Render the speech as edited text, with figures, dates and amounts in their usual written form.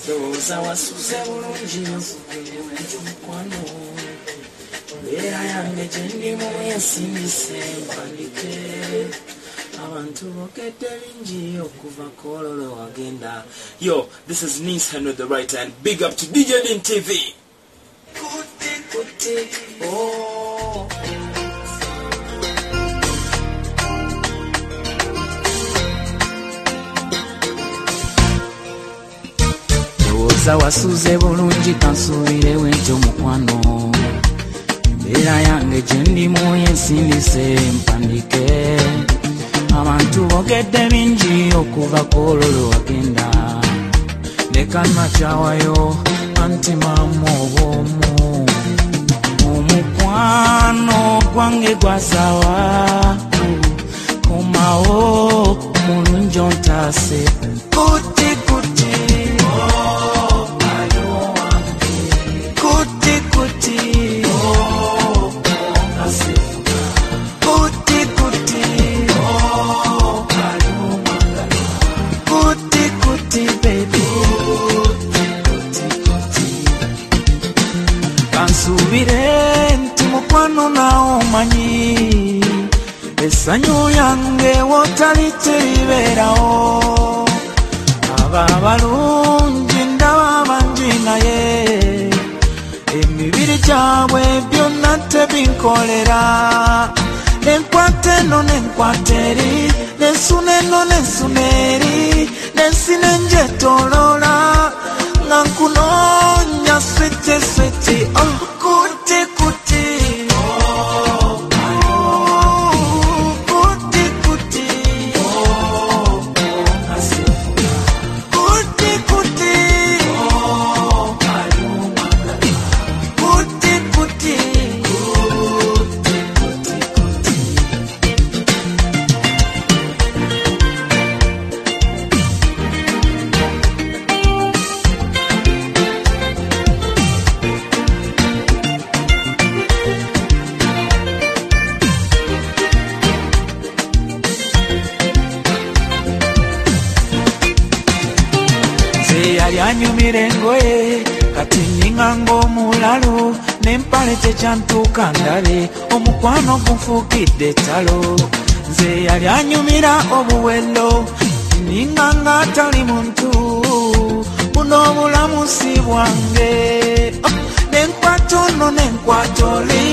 Doza wasuze bulungi nfugerewe mukwano beera yange gyendimu yasindise mpandike abantu bokedde bingi okuva kololo wagenda. Yo, this is Nice Henry the Writer and big up to DJ Lin TV. Kuti, oh. Doza wasuze bulungi kansubire wentyo mukwano beera yange gyendimu yensindise mpandike abantu bogedde bingi okuva kololo wagenda nekana kyawayo anti mamu obwomu omukwano gwange gwasawa komawo mulungi ontaase kuti kuti Kansubire nti mukwano nawo manyi essanyu yange wotali teribeerawo aba balungi ndaba bangi naye emibiri gyabwe byonna tebinkolera nenkwata eno nenkwata eri nensuna eno nensuna eri nensina enjetoloola nga nkunoonya switi switi kuti kuti yanyumira engoye kati nninga ng'omulalu n'empale tekyantuuka ndabe omukwano gunfuukidde ettalo nze yali anyumira obuwello nninga ng'atali muntu buno obulamusi bwange nenkwata ono nenkwata oli